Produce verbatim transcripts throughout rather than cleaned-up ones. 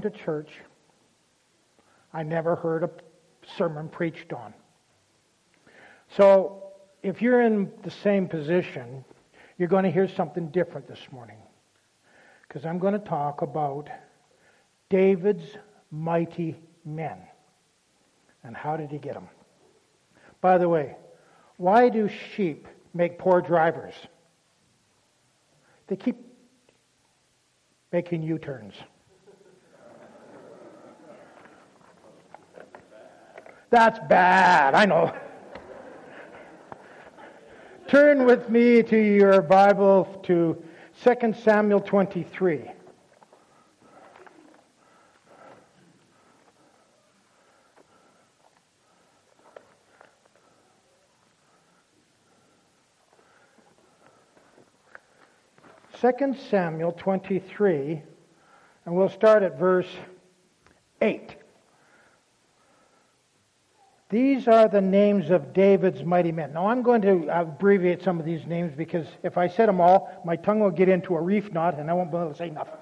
going to church, I never heard a sermon preached on. So if you're in the same position, you're going to hear something different this morning. Because I'm going to talk about David's mighty men. And how did he get them? By the way, why do sheep make poor drivers? They keep making U-turns. That's bad, I know. Turn with me to your Bible to Second Samuel twenty-three. Second Samuel twenty-three, and we'll start at verse eight. These are the names of David's mighty men. Now I'm going to abbreviate some of these names because if I said them all, my tongue will get into a reef knot and I won't be able to say nothing.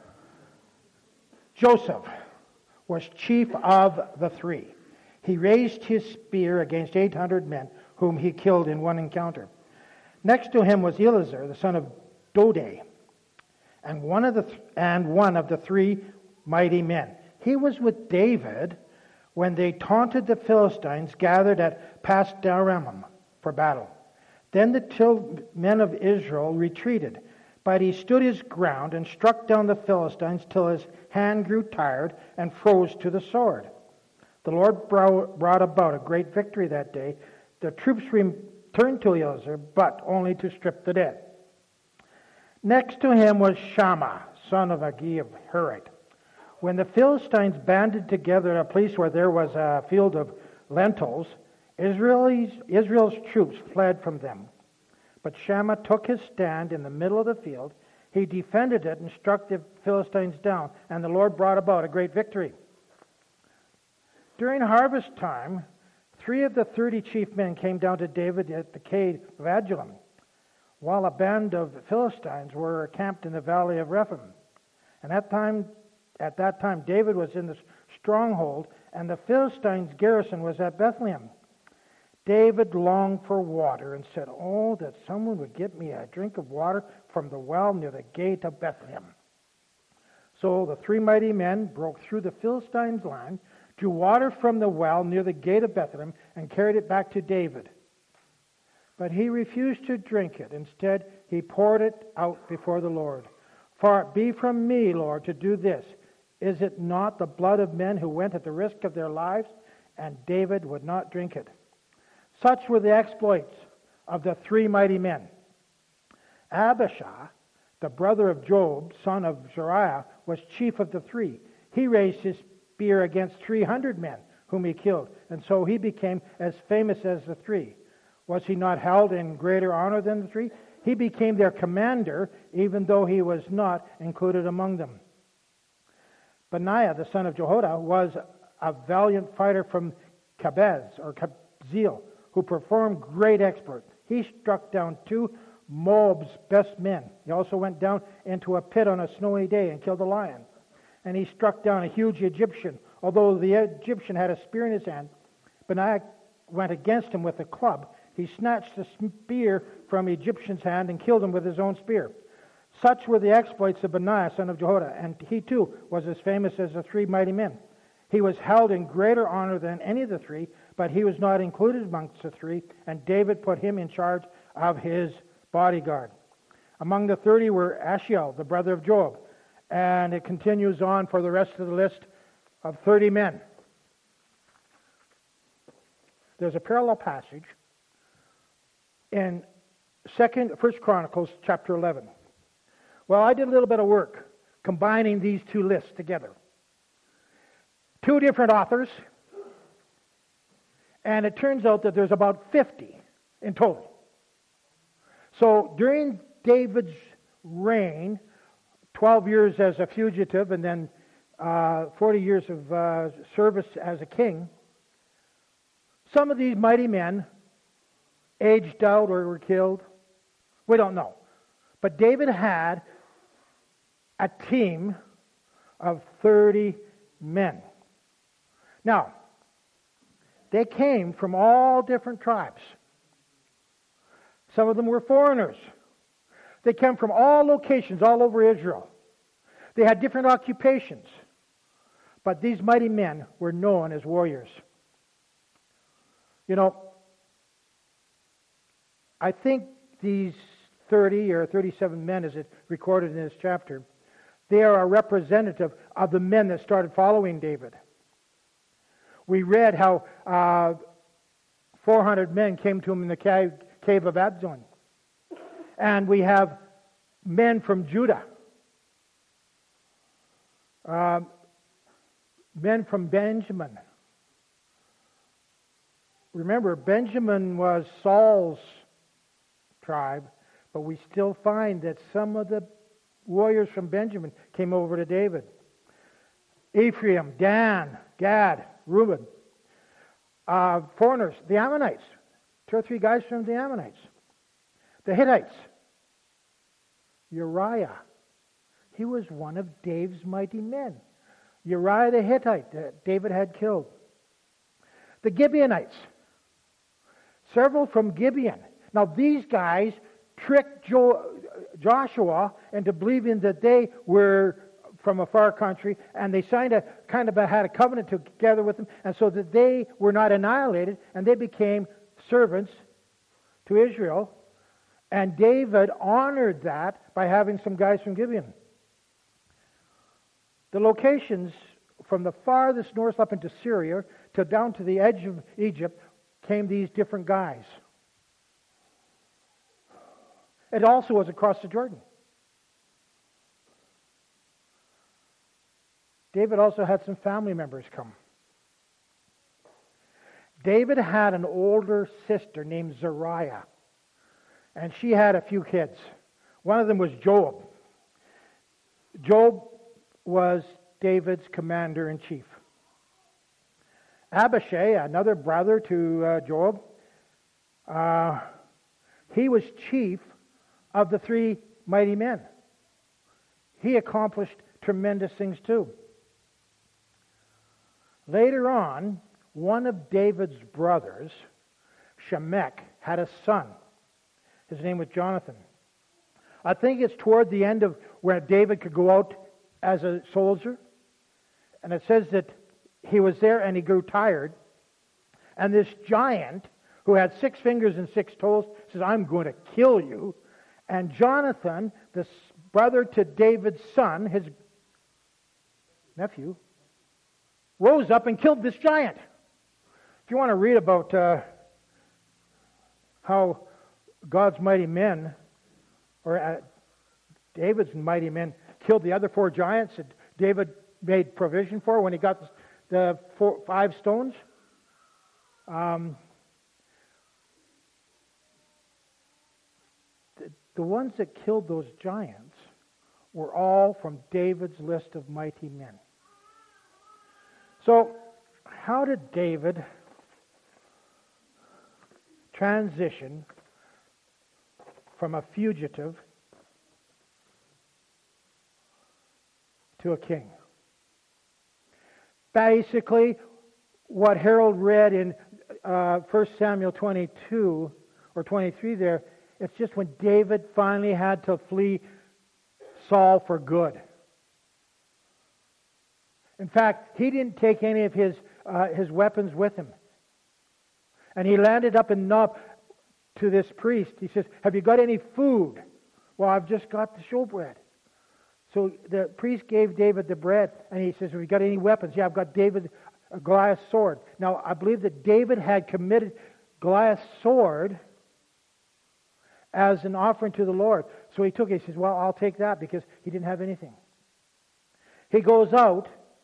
Joseph was chief of the three. He raised his spear against eight hundred men, whom he killed in one encounter. Next to him was Eleazar, the son of Dode, and one of the th- and one of the three mighty men. He was with David when they taunted the Philistines gathered at Pas-dammim for battle. Then the till- men of Israel retreated, but he stood his ground and struck down the Philistines till his hand grew tired and froze to the sword. The Lord brought about a great victory that day. The troops returned to Eleazar, but only to strip the dead. Next to him was Shammah, son of Agi of Harite. When the Philistines banded together at a place where there was a field of lentils, Israel's, Israel's troops fled from them. But Shammah took his stand in the middle of the field. He defended it and struck the Philistines down, and the Lord brought about a great victory. During harvest time, three of the thirty chief men came down to David at the cave of Adullam, while a band of Philistines were camped in the valley of Rephaim. And at time At that time, David was in the stronghold, and the Philistines' garrison was at Bethlehem. David longed for water and said, "Oh, that someone would get me a drink of water from the well near the gate of Bethlehem." So the three mighty men broke through the Philistines' line, drew water from the well near the gate of Bethlehem, and carried it back to David. But he refused to drink it. Instead, he poured it out before the Lord. "Far it be from me, Lord, to do this. Is it not the blood of men who went at the risk of their lives?" And David would not drink it. Such were the exploits of the three mighty men. Abishai, the brother of Joab, son of Zeruiah, was chief of the three. He raised his spear against three hundred men, whom he killed, and so he became as famous as the three. Was he not held in greater honor than the three? He became their commander, even though he was not included among them. Benaiah, the son of Jehoiada, was a valiant fighter from Kabez, or Kabzeel, who performed great exploits. He struck down two Moab's best men. He also went down into a pit on a snowy day and killed a lion. And he struck down a huge Egyptian. Although the Egyptian had a spear in his hand, Benaiah went against him with a club. He snatched the spear from the Egyptian's hand and killed him with his own spear. Such were the exploits of Benaiah, son of Jehoiada, and he too was as famous as the three mighty men. He was held in greater honor than any of the three, but he was not included amongst the three, and David put him in charge of his bodyguard. Among the thirty were Ashiel, the brother of Joab, and it continues on for the rest of the list of thirty men. There's a parallel passage in Second, First Chronicles chapter eleven. Well, I did a little bit of work combining these two lists together. Two different authors, and it turns out that there's about fifty in total. So during David's reign, twelve years as a fugitive and then uh, forty years of uh, service as a king, some of these mighty men aged out or were killed. We don't know. But David had a team of thirty men. Now, they came from all different tribes. Some of them were foreigners. They came from all locations all over Israel. They had different occupations. But these mighty men were known as warriors. You know, I think these thirty or thirty-seven men, as it recorded in this chapter, they are a representative of the men that started following David. We read how uh, four hundred men came to him in the cave, cave of Adullam. And we have men from Judah. Uh, men from Benjamin. Remember, Benjamin was Saul's tribe, but we still find that some of the warriors from Benjamin came over to David. Ephraim, Dan, Gad, Reuben. Uh, foreigners, the Ammonites. Two or three guys from the Ammonites. The Hittites. Uriah. He was one of David's mighty men. Uriah the Hittite that David had killed. The Gibeonites. Several from Gibeon. Now these guys tricked Jo- Joshua into believing that they were from a far country, and they signed a kind of a, had a covenant together with them, and so that they were not annihilated, and they became servants to Israel. And David honored that by having some guys from Gibeon. The locations from the farthest north up into Syria to down to the edge of Egypt came these different guys. It also was across the Jordan. David also had some family members come. David had an older sister named Zeruiah, and she had a few kids. One of them was Joab. Joab was David's commander-in-chief. Abishai, another brother to uh, Joab, uh, he was chief of the three mighty men. He accomplished tremendous things too. Later on, one of David's brothers, Shemech, had a son. His name was Jonathan. I think it's toward the end of where David could go out as a soldier. And it says that he was there and he grew tired. And this giant, who had six fingers and six toes, says, "I'm going to kill you." And Jonathan, the brother to David's son, his nephew, rose up and killed this giant. If you want to read about uh, how God's mighty men, or uh, David's mighty men, killed the other four giants that David made provision for when he got the four, five stones. Um, the, the ones that killed those giants were all from David's list of mighty men. So, how did David transition from a fugitive to a king? Basically, what Harold read in uh, First Samuel twenty-two or twenty-three there, it's just when David finally had to flee Saul for good. In fact, he didn't take any of his uh, his weapons with him. And he landed up in Nob to this priest. He says, "Have you got any food?" "Well, I've just got the showbread." So the priest gave David the bread, and he says, "Have you got any weapons?" "Yeah, I've got David uh, Goliath's sword." Now, I believe that David had committed Goliath's sword as an offering to the Lord. So he took it. He says, "Well, I'll take that," because he didn't have anything. He goes out,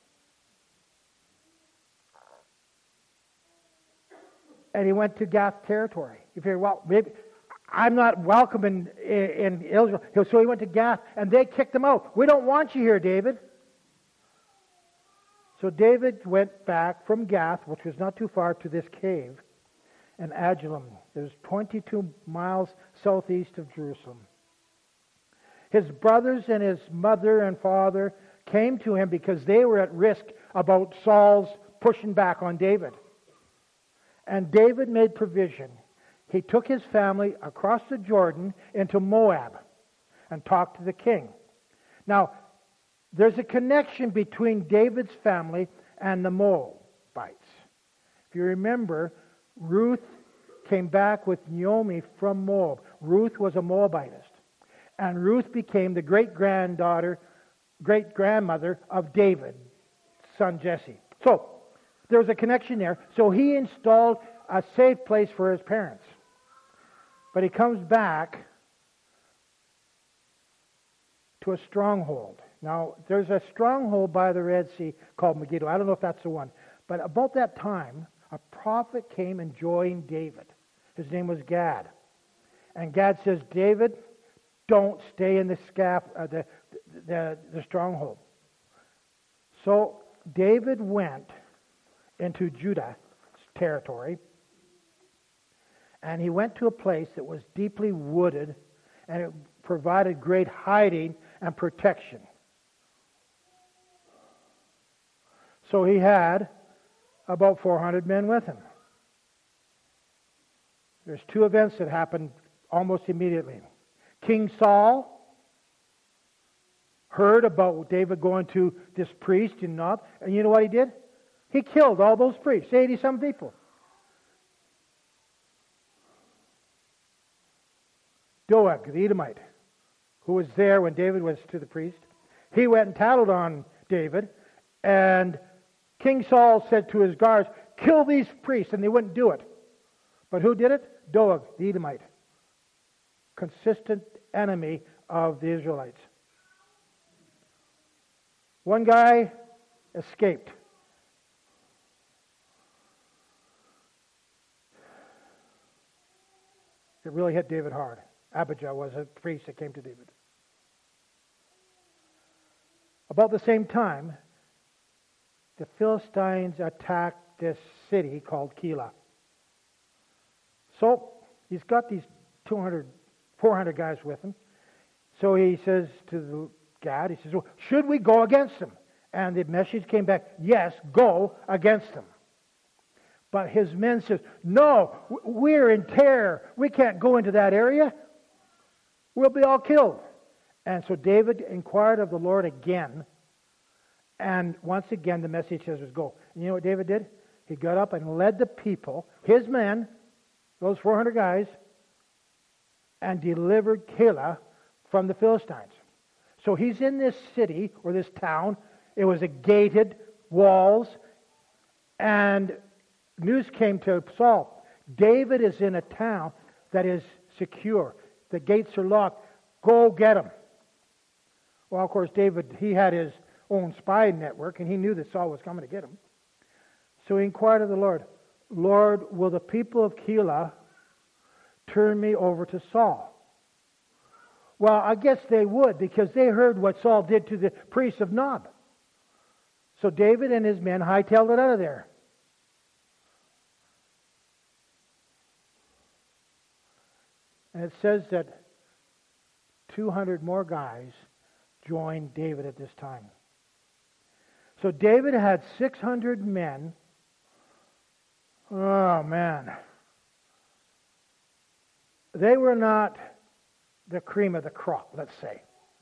and he went to Gath territory. You figure, well, maybe I'm not welcome in, in Israel. So he went to Gath, and they kicked him out. "We don't want you here, David." So David went back from Gath, which was not too far, to this cave in Adullam. It was twenty-two miles southeast of Jerusalem. His brothers and his mother and father came to him because they were at risk about Saul's pushing back on David. And David made provision. He took his family across the Jordan into Moab and talked to the king. Now, there's a connection between David's family and the Moabites. If you remember, Ruth came back with Naomi from Moab. Ruth was a Moabitess. And Ruth became the great-granddaughter, great-grandmother of David, son Jesse. So, there's a connection there. So he installed a safe place for his parents. But he comes back to a stronghold. Now, there's a stronghold by the Red Sea called Megiddo. I don't know if that's the one. But about that time, a prophet came and joined David. His name was Gad. And Gad says, David, don't stay in the, scaff, uh, the, the, the stronghold. So David went into Judah's territory, and he went to a place that was deeply wooded, and it provided great hiding and protection. So he had about four hundred men with him. There's two events that happened almost immediately. King Saul heard about David going to this priest in Nob, and you know what he did? He killed all those priests, eighty-some people. Doeg, the Edomite, who was there when David was to the priest, he went and tattled on David, and King Saul said to his guards, kill these priests, and they wouldn't do it. But who did it? Doeg, the Edomite. Consistent enemy of the Israelites. One guy escaped. It really hit David hard. Abijah was a priest that came to David. About the same time, the Philistines attacked this city called Keilah. So he's got these two hundred, four hundred guys with him. So he says to the Gad, he says, well, should we go against them? And the message came back, yes, go against them. But his men says, no, we're in terror. We can't go into that area. We'll be all killed. And so David inquired of the Lord again. And once again, the message says, go. And you know what David did? He got up and led the people, his men, those four hundred guys, and delivered Keilah from the Philistines. So he's in this city, or this town. It was a gated walls. And news came to Saul. David is in a town that is secure. The gates are locked. Go get him. Well, of course, David, he had his own spy network, and he knew that Saul was coming to get him. So he inquired of the Lord, Lord, will the people of Keilah turn me over to Saul? Well, I guess they would, because they heard what Saul did to the priests of Nob. So David and his men hightailed it out of there. And it says that two hundred more guys joined David at this time. So David had six hundred men. Oh, man. They were not the cream of the crop, let's say.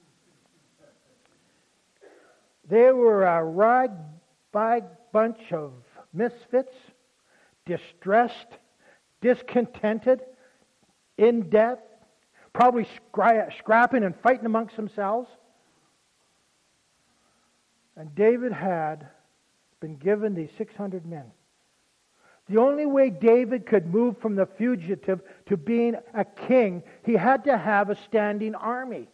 They were a rag-bag bunch of misfits, distressed, discontented, in debt, probably scra- scrapping and fighting amongst themselves. And David had been given these six hundred men. The only way David could move from the fugitive to being a king, he had to have a standing army.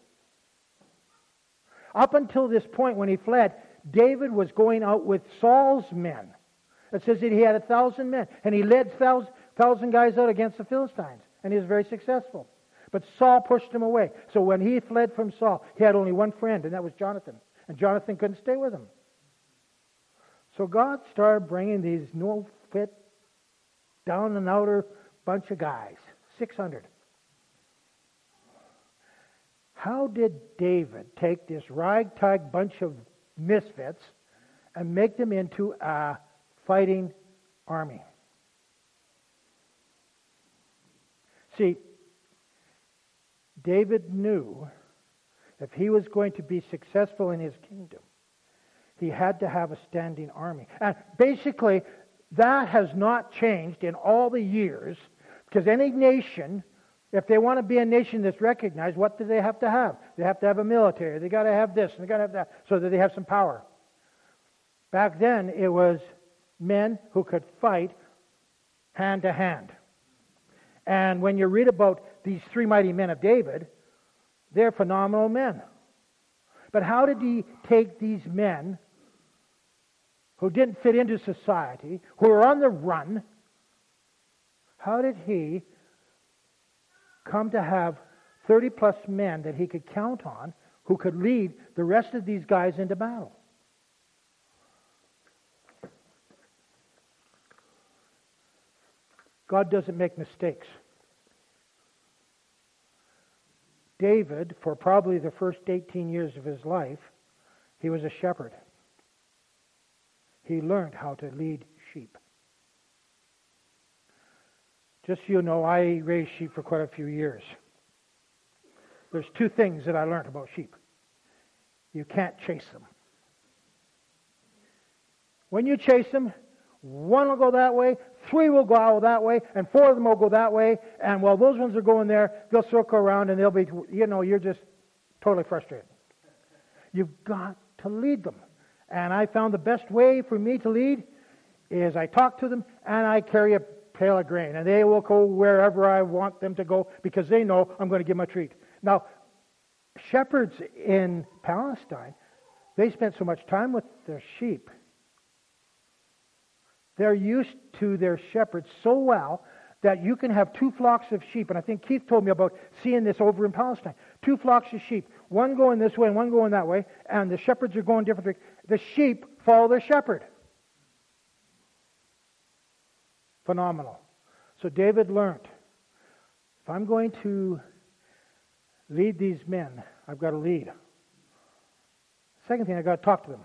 Up until this point when he fled, David was going out with Saul's men. It says that he had a thousand men, and he led thousand, thousand guys out against the Philistines, and he was very successful. But Saul pushed him away. So when he fled from Saul, he had only one friend, and that was Jonathan. And Jonathan couldn't stay with him. So God started bringing these no-fit, down-and-outer bunch of guys, six hundred. How did David take this ragtag bunch of misfits, and make them into a fighting army. See, David knew if he was going to be successful in his kingdom, he had to have a standing army. And basically, that has not changed in all the years, because any nation, if they want to be a nation that's recognized, what do they have to have? They have to have a military. They got to have this, and they got to have that, so that they have some power. Back then, it was men who could fight hand to hand. And when you read about these three mighty men of David, they're phenomenal men. But how did he take these men who didn't fit into society, who were on the run, how did he come to have thirty plus men that he could count on who could lead the rest of these guys into battle? God doesn't make mistakes. David, for probably the first eighteen years of his life, he was a shepherd. He learned how to lead sheep. Just so you know, I raised sheep for quite a few years. There's two things that I learned about sheep. You can't chase them. When you chase them, one will go that way, three will go out that way, and four of them will go that way, and while those ones are going there, they'll circle around and they'll be, you know, you're just totally frustrated. You've got to lead them. And I found the best way for me to lead is I talk to them and I carry a pail of grain, and they will go wherever I want them to go because they know I'm going to give them a treat. Now, shepherds in Palestine, they spent so much time with their sheep. They're used to their shepherds so well that you can have two flocks of sheep. And I think Keith told me about seeing this over in Palestine. Two flocks of sheep, one going this way and one going that way, and the shepherds are going different directions. The sheep follow their shepherd. Phenomenal. So David learned, if I'm going to lead these men, I've got to lead. Second thing, I've got to talk to them.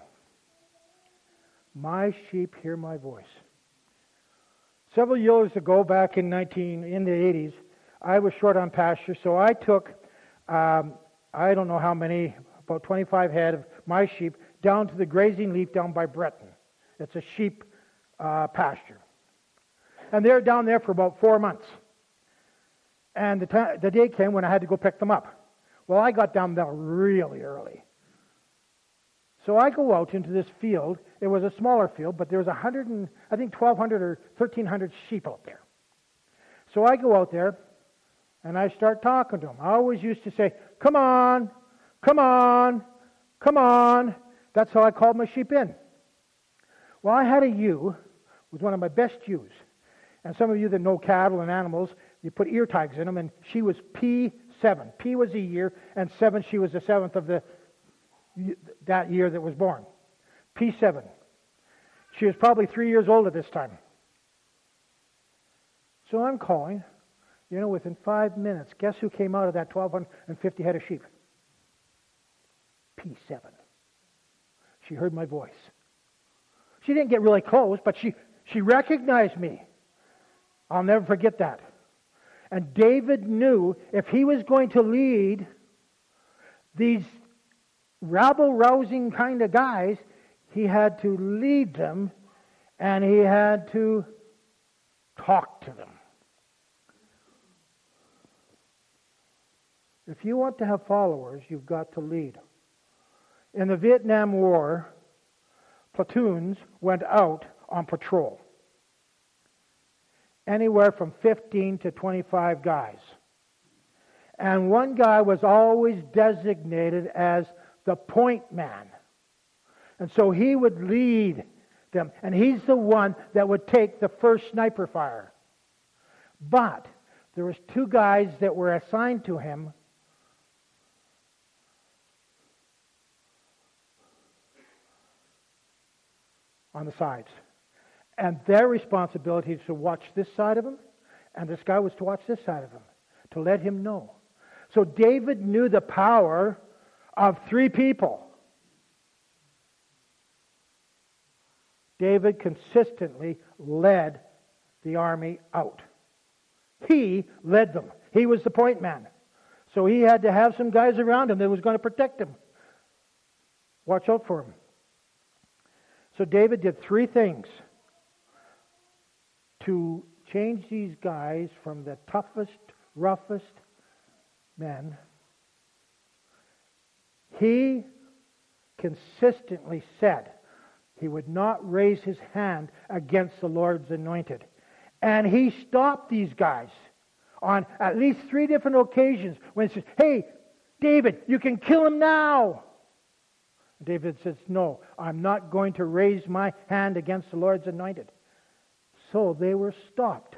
My sheep hear my voice. Several years ago, back in nineteen in the eighties, I was short on pasture, so I took um, I don't know how many, about twenty-five head of my sheep down to the grazing leaf down by Breton. It's a sheep uh, pasture, and they're down there for about four months. And the t- the day came when I had to go pick them up. Well, I got down there really early. So I go out into this field. It was a smaller field, but there was a hundred and I think twelve hundred or thirteen hundred sheep out there. So I go out there and I start talking to them. I always used to say, "Come on, come on, come on." That's how I called my sheep in. Well, I had a ewe, was one of my best ewes, and some of you that know cattle and animals, you put ear tags in them, and she was P seven. P was a year, and seven, she was the seventh of the that year that was born. P seven. She was probably three years old at this time. So I'm calling. You know, within five minutes, guess who came out of that twelve fifty head of sheep? P seven. She heard my voice. She didn't get really close, but she, she recognized me. I'll never forget that. And David knew if he was going to lead these rabble-rousing kind of guys, he had to lead them and he had to talk to them. If you want to have followers, you've got to lead. In the Vietnam War, platoons went out on patrol. Anywhere from fifteen to twenty-five guys. And one guy was always designated as the point man. And so he would lead them. And he's the one that would take the first sniper fire. But there was two guys that were assigned to him on the sides. And their responsibility is to watch this side of him, and this guy was to watch this side of him, to let him know. So David knew the power of three people. David consistently led the army out. He led them. He was the point man. So he had to have some guys around him that was going to protect him. Watch out for him. So David did three things to change these guys from the toughest, roughest men. He consistently said he would not raise his hand against the Lord's anointed. And he stopped these guys on at least three different occasions when he says, "Hey, David, you can kill him now." David says, "No, I'm not going to raise my hand against the Lord's anointed." So they were stopped.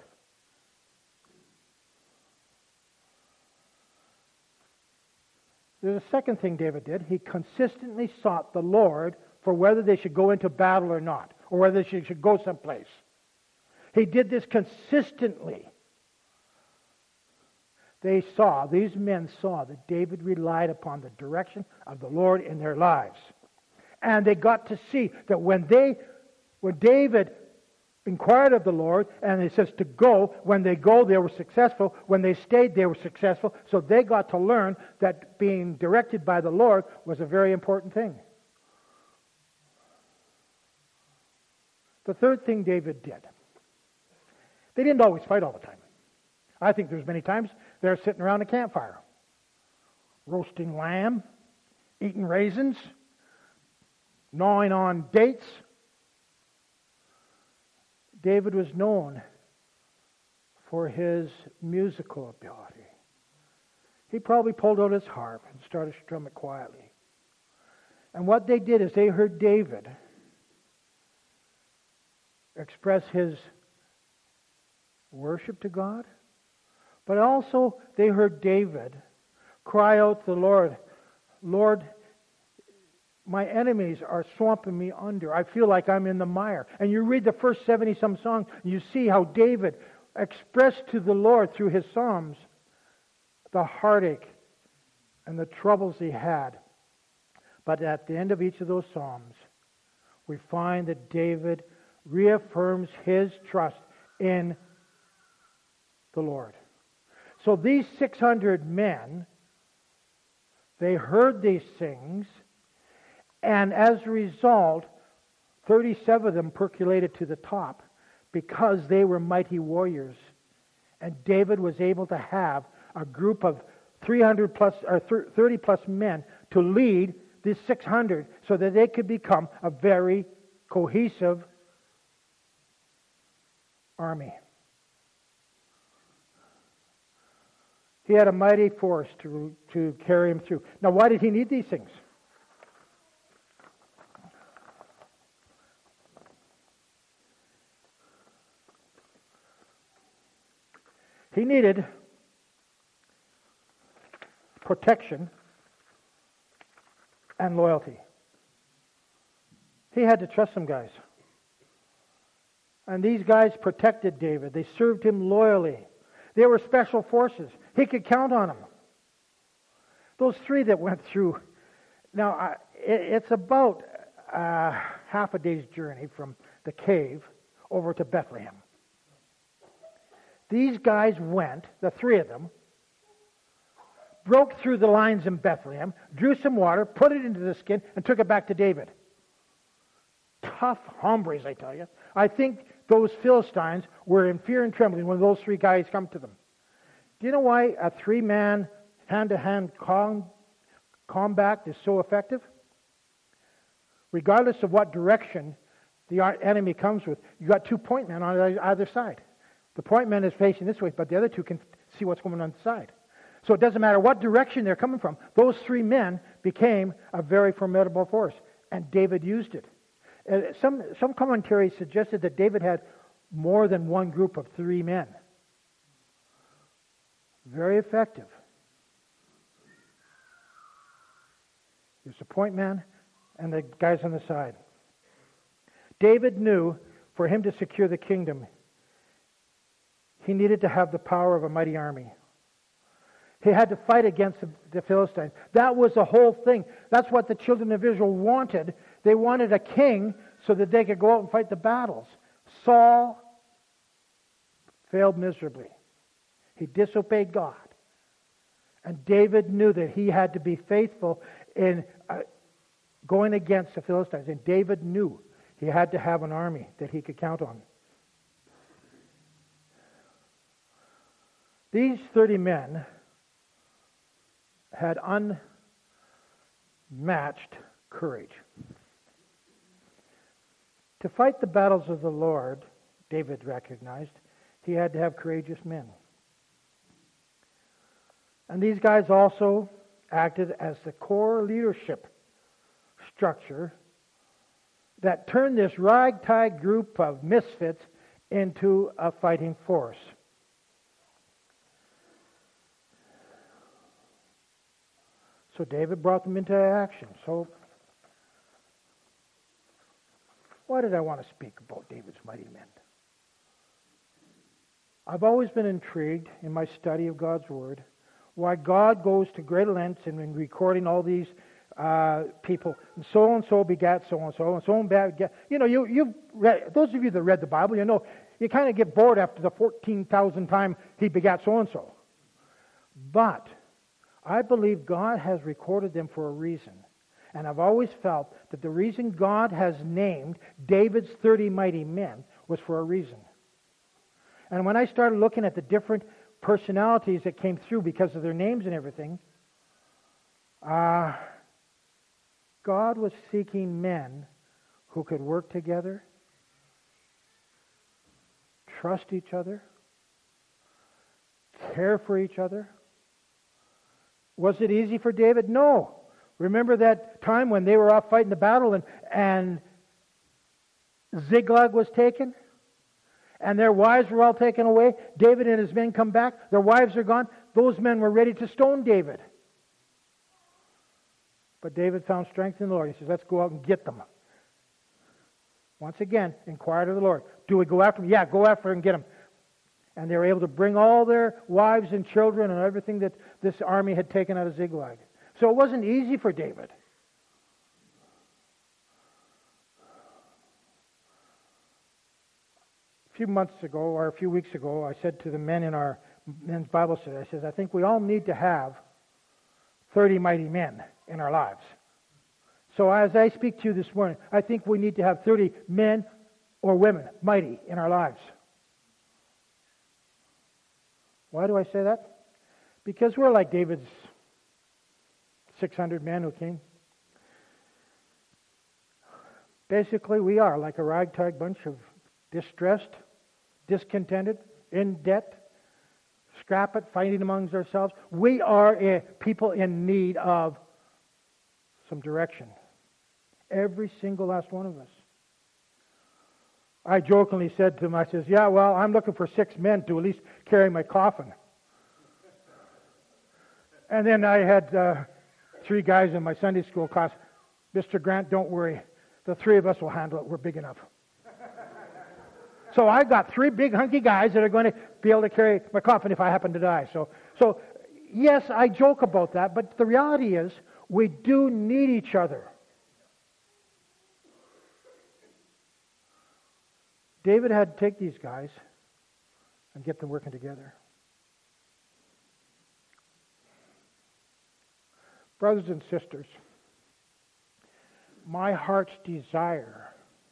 There's a second thing David did. He consistently sought the Lord for whether they should go into battle or not, or whether they should go someplace. He did this consistently. They saw, these men saw that David relied upon the direction of the Lord in their lives. And they got to see that when they, when David inquired of the Lord, and he says to go, when they go, they were successful. When they stayed, they were successful. So they got to learn that being directed by the Lord was a very important thing. The third thing David did. They didn't always fight all the time. I think there's many times they're sitting around a campfire, roasting lamb, eating raisins, gnawing on dates. David was known for his musical ability. He probably pulled out his harp and started to strum it quietly. And what they did is they heard David express his worship to God, but also they heard David cry out to the Lord, "Lord, my enemies are swamping me under. I feel like I'm in the mire." And you read the first seventy-some songs, and you see how David expressed to the Lord through his psalms the heartache and the troubles he had. But at the end of each of those psalms, we find that David reaffirms his trust in the Lord. So these six hundred men, they heard these things, and as a result, thirty-seven of them percolated to the top because they were mighty warriors. And David was able to have a group of three hundred plus or thirty plus men to lead these six hundred so that they could become a very cohesive army. He had a mighty force to, to carry him through. Now, why did he need these things? He needed protection and loyalty. He had to trust some guys. And these guys protected David. They served him loyally. They were special forces. He could count on them. Those three that went through, now uh, it, it's about uh, half a day's journey from the cave over to Bethlehem. These guys went, the three of them, broke through the lines in Bethlehem, drew some water, put it into the skin, and took it back to David. Tough hombres, I tell you. I think those Philistines were in fear and trembling when those three guys come to them. Do you know why a three-man, hand-to-hand com- combat is so effective? Regardless of what direction the enemy comes with, you got two point men on either side. The point man is facing this way, but the other two can see what's going on the side. So it doesn't matter what direction they're coming from. Those three men became a very formidable force, and David used it. Uh, some some commentaries suggested that David had more than one group of three men. Very effective. There's the point man and the guys on the side. David knew for him to secure the kingdom, he needed to have the power of a mighty army. He had to fight against the, the Philistines. That was the whole thing. That's what the children of Israel wanted. They wanted a king so that they could go out and fight the battles. Saul failed miserably. He disobeyed God. And David knew that he had to be faithful in uh, going against the Philistines. And David knew he had to have an army that he could count on. These thirty men had unmatched courage. To fight the battles of the Lord, David recognized, he had to have courageous men. And these guys also acted as the core leadership structure that turned this ragtag group of misfits into a fighting force. So David brought them into action. So why did I want to speak about David's mighty men? I've always been intrigued in my study of God's Word why God goes to great lengths in, in recording all these uh, people. And so and so begat so and so, and so and begat. You know, you you've read, those of you that read the Bible, you know, you kind of get bored after the fourteen thousandth time he begat so and so. But I believe God has recorded them for a reason. And I've always felt that the reason God has named David's thirty mighty men was for a reason. And when I started looking at the different personalities that came through because of their names and everything, uh, God was seeking men who could work together, trust each other, care for each other. Was it easy for David? No. Remember that time when they were off fighting the battle and, and Ziklag was taken? And their wives were all taken away. David and his men come back. Their wives are gone. Those men were ready to stone David. But David found strength in the Lord. He says, let's go out and get them. Once again, inquired of the Lord. Do we go after them? Yeah, go after and get them. And they were able to bring all their wives and children and everything that this army had taken out of Ziklag. So it wasn't easy for David. A few months ago, or a few weeks ago, I said to the men in our men's Bible study, I said, I think we all need to have thirty mighty men in our lives. So as I speak to you this morning, I think we need to have thirty men or women mighty in our lives. Why do I say that? Because we're like David's six hundred men who came. Basically, we are like a ragtag bunch of distressed, discontented, in debt, scrap it, fighting amongst ourselves. We are a people in need of some direction. Every single last one of us. I jokingly said to him, I says, yeah, well, I'm looking for six men to at least carry my coffin. And then I had uh, three guys in my Sunday school class. Mister Grant, don't worry. The three of us will handle it. We're big enough. So I've got three big hunky guys that are going to be able to carry my coffin if I happen to die. So, so yes, I joke about that, but the reality is we do need each other. David had to take these guys and get them working together. Brothers and sisters, my heart's desire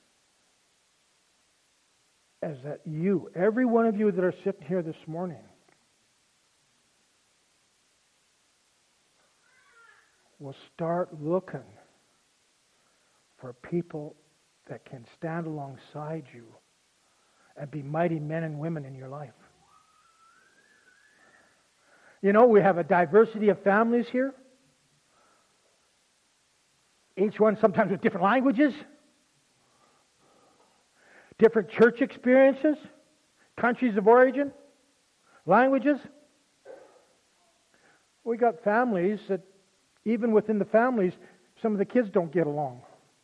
is that you, every one of you that are sitting here this morning, will start looking for people that can stand alongside you and be mighty men and women in your life. You know, we have a diversity of families here. Each one sometimes with different languages, different church experiences, countries of origin, languages. We got families that, even within the families, some of the kids don't get along.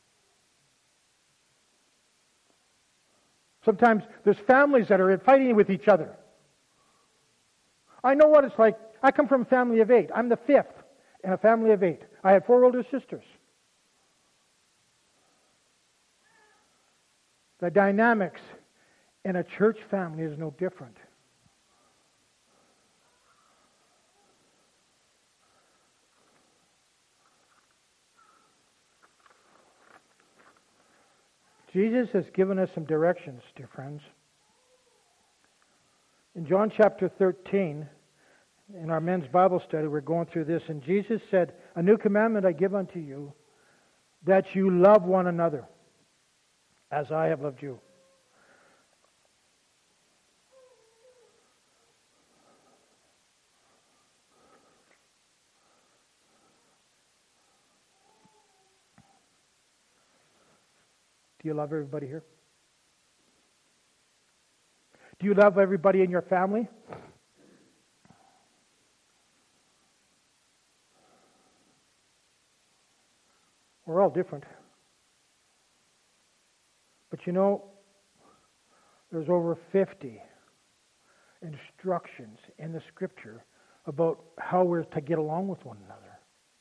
Sometimes there's families that are fighting with each other. I know what it's like. I come from a family of eight. I'm the fifth in a family of eight. I had four older sisters. The dynamics in a church family is no different. Jesus has given us some directions, dear friends. In John chapter thirteen, in our men's Bible study, we're going through this, and Jesus said, "A new commandment I give unto you, that you love one another, as I have loved you." Do you love everybody here? Do you love everybody in your family? We're all different. But you know, there's over fifty instructions in the Scripture about how we're to get along with one another.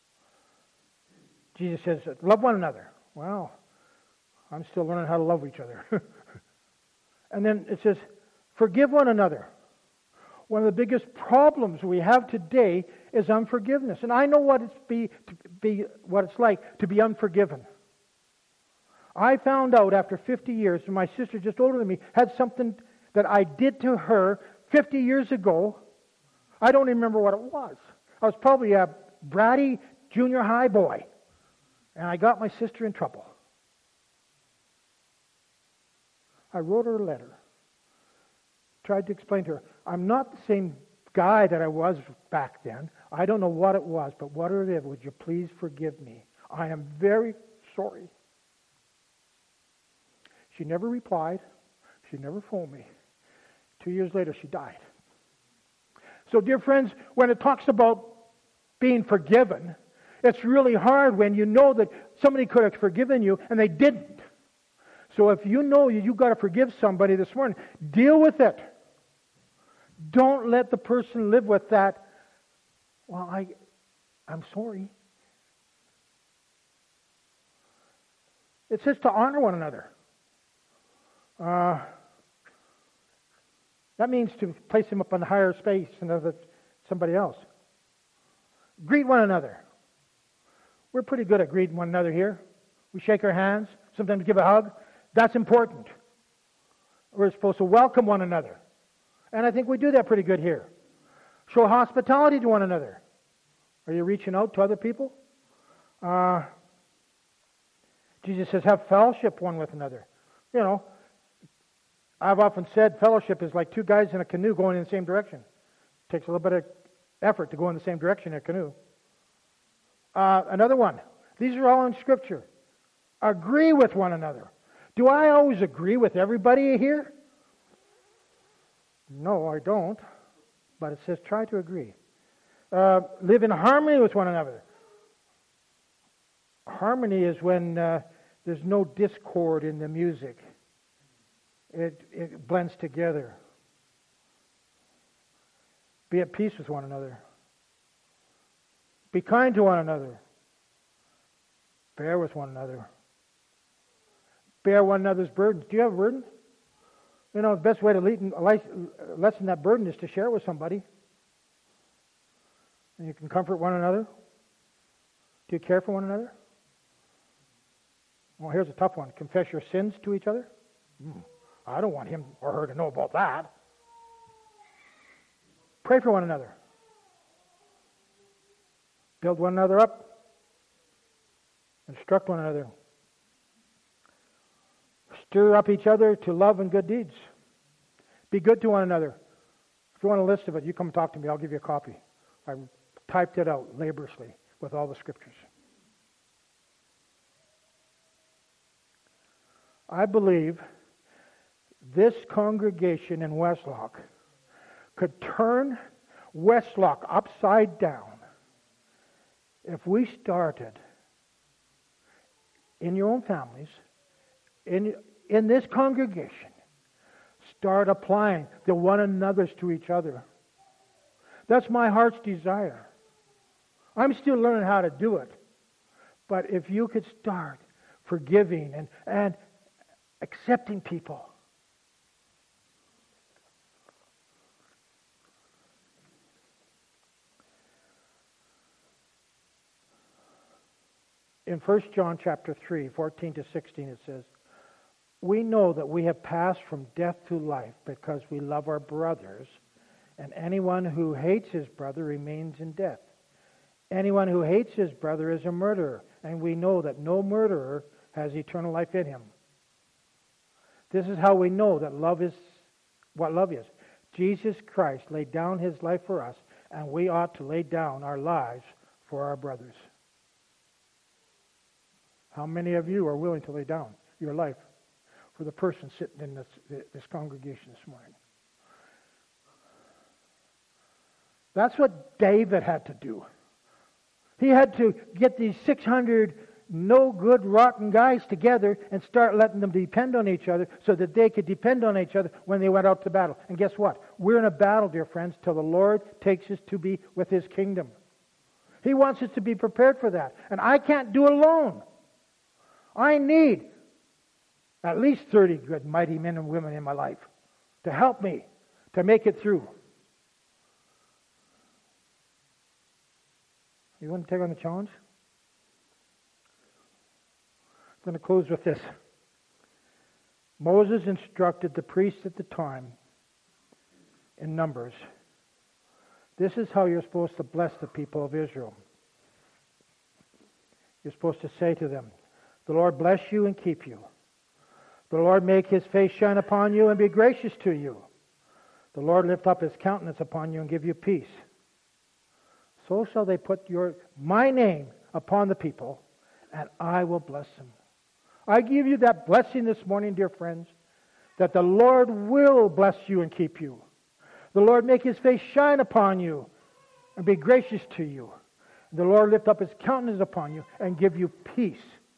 Jesus says, love one another. Well, I'm still learning how to love each other. And then it says, forgive one another. One of the biggest problems we have today is unforgiveness. And I know what it's be to be what it's like to be unforgiven. I found out after fifty years, and my sister just older than me had something that I did to her fifty years ago. I don't even remember what it was. I was probably a bratty junior high boy. And I got my sister in trouble. I wrote her a letter. Tried to explain to her, I'm not the same guy that I was back then. I don't know what it was, but whatever it is, would you please forgive me? I am very sorry. She never replied. She never phoned me. Two years later, she died. So, dear friends, when it talks about being forgiven, it's really hard when you know that somebody could have forgiven you and they didn't. So if you know you've got to forgive somebody this morning, deal with it. Don't let the person live with that, well, I, I'm sorry. It says to honor one another. Uh, that means to place him up on a higher space than somebody else. Greet one another. We're pretty good at greeting one another here. We shake our hands, sometimes give a hug. That's important. We're supposed to welcome one another. And I think we do that pretty good here. Show hospitality to one another. Are you reaching out to other people? Uh, Jesus says, have fellowship one with another. You know, I've often said fellowship is like two guys in a canoe going in the same direction. It takes a little bit of effort to go in the same direction in a canoe. Uh, another one. These are all in Scripture. Agree with one another. Do I always agree with everybody here? No, I don't. But it says try to agree. Uh, live in harmony with one another. Harmony is when uh, there's no discord in the music. It, it blends together. Be at peace with one another. Be kind to one another. Bear with one another. Bear one another's burdens. Do you have a burden? You know, the best way to lessen that burden is to share it with somebody. And you can comfort one another. Do you care for one another? Well, here's a tough one. Confess your sins to each other? Hmm. I don't want him or her to know about that. Pray for one another. Build one another up. Instruct one another. Stir up each other to love and good deeds. Be good to one another. If you want a list of it, you come talk to me. I'll give you a copy. I typed it out laboriously with all the Scriptures. I believe this congregation in Westlock could turn Westlock upside down if we started in your own families, in, in this congregation, start applying the one another's to each other. That's my heart's desire. I'm still learning how to do it. But if you could start forgiving and, and accepting people. In First John chapter three, fourteen to sixteen, it says, "We know that we have passed from death to life because we love our brothers, and anyone who hates his brother remains in death. Anyone who hates his brother is a murderer, and we know that no murderer has eternal life in him." This is how we know that love is what love is. Jesus Christ laid down his life for us, and we ought to lay down our lives for our brothers. How many of you are willing to lay down your life for the person sitting in this, this congregation this morning? That's what David had to do. He had to get these six hundred no good, rotten guys together and start letting them depend on each other so that they could depend on each other when they went out to battle. And guess what? We're in a battle, dear friends, till the Lord takes us to be with his kingdom. He wants us to be prepared for that. And I can't do it alone. I need at least thirty good, mighty men and women in my life to help me to make it through. You want to take on the challenge? I'm going to close with this. Moses instructed the priests at the time in Numbers. This is how you're supposed to bless the people of Israel. You're supposed to say to them, "The Lord bless you and keep you. The Lord make his face shine upon you and be gracious to you. The Lord lift up his countenance upon you and give you peace. So shall they put your my name upon the people, and I will bless them." I give you that blessing this morning, dear friends, that the Lord will bless you and keep you. The Lord make his face shine upon you and be gracious to you. The Lord lift up his countenance upon you and give you peace.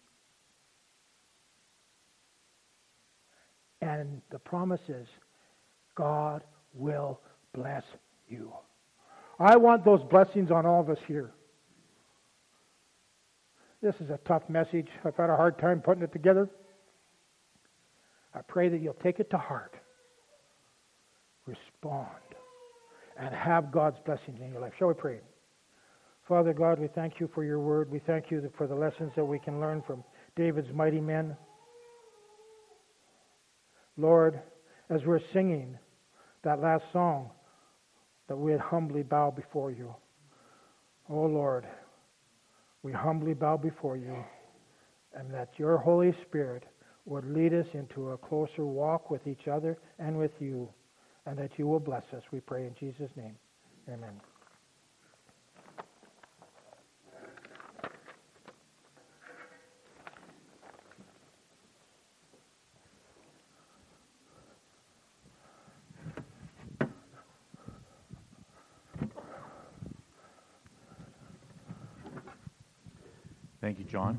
And the promise is, God will bless you. I want those blessings on all of us here. This is a tough message. I've had a hard time putting it together. I pray that you'll take it to heart, respond, and have God's blessings in your life. Shall we pray? Father God, we thank you for your word. We thank you for the lessons that we can learn from David's mighty men. Lord, as we're singing that last song, that we would humbly bow before you. Oh Lord, we humbly bow before you, and that your Holy Spirit would lead us into a closer walk with each other and with you, and that you will bless us, we pray in Jesus' name. Amen. Thank you, John.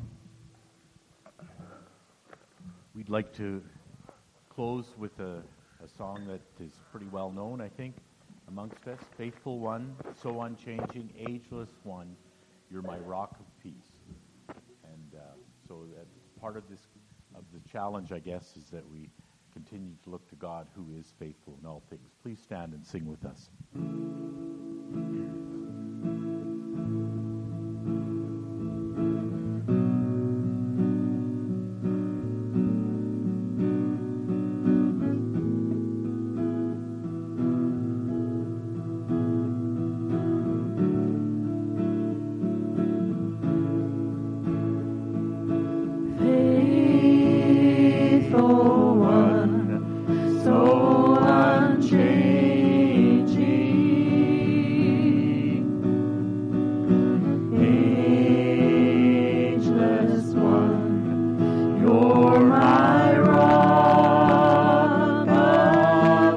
We'd like to close with a, a song that is pretty well known, I think, amongst us. Faithful One, so unchanging, ageless One, you're my rock of peace. And uh, so that part of this, of the challenge, I guess, is that we continue to look to God who is faithful in all things. Please stand and sing with us.